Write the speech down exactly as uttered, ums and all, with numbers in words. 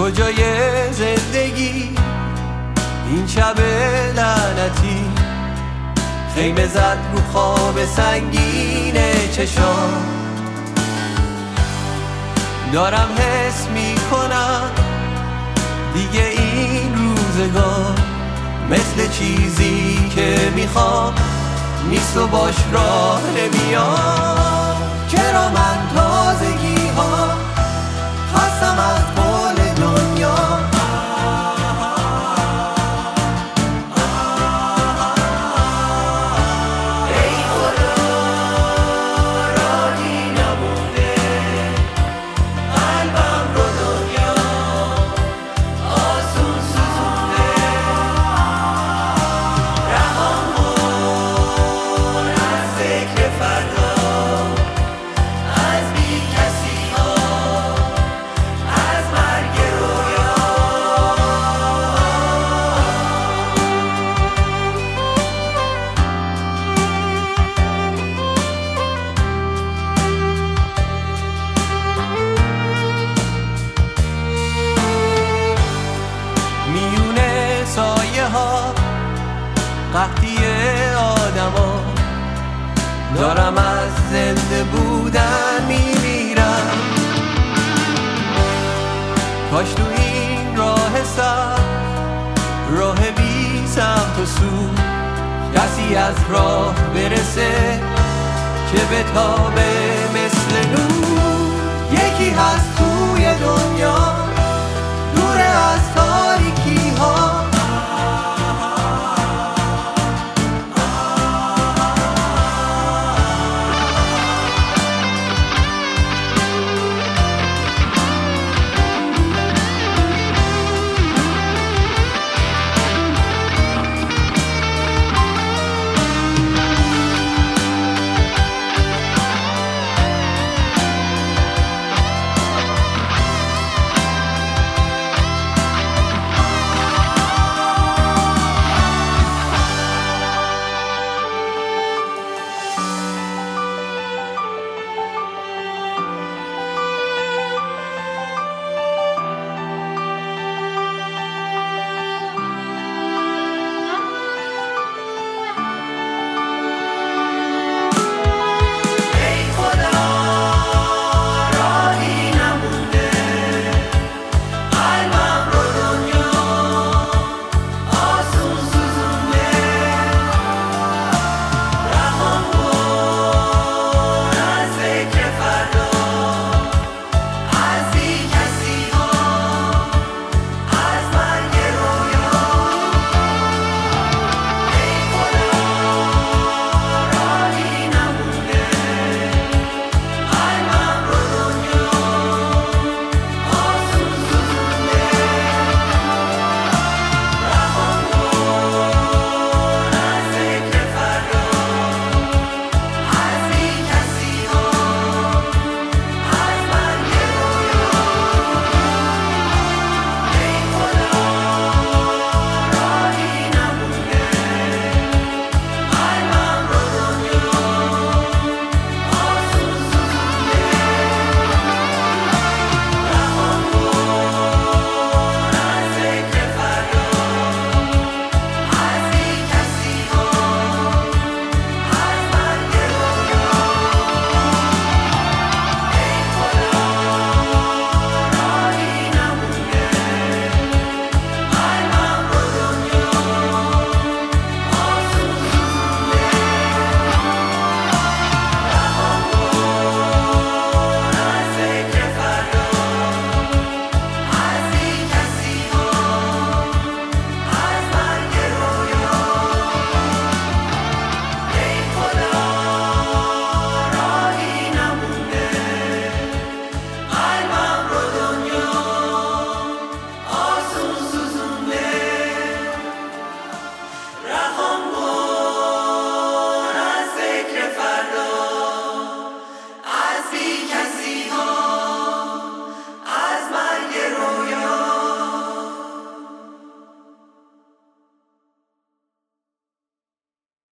کجای زندگی این شب لعنتی خیمه زد رو خواب سنگین چشام. دارم حس میکنم دیگه این روزگار مثل چیزی که میخوام نیست و باش راه نمیام. چرا من تازگی ها خستم از قول دنیا، سایه ها قحطی آدم ها، دارم از زنده بودن میمیرم. کاش تو این راه سر راه بی سمت و سو کسی از راه برسه که به تابه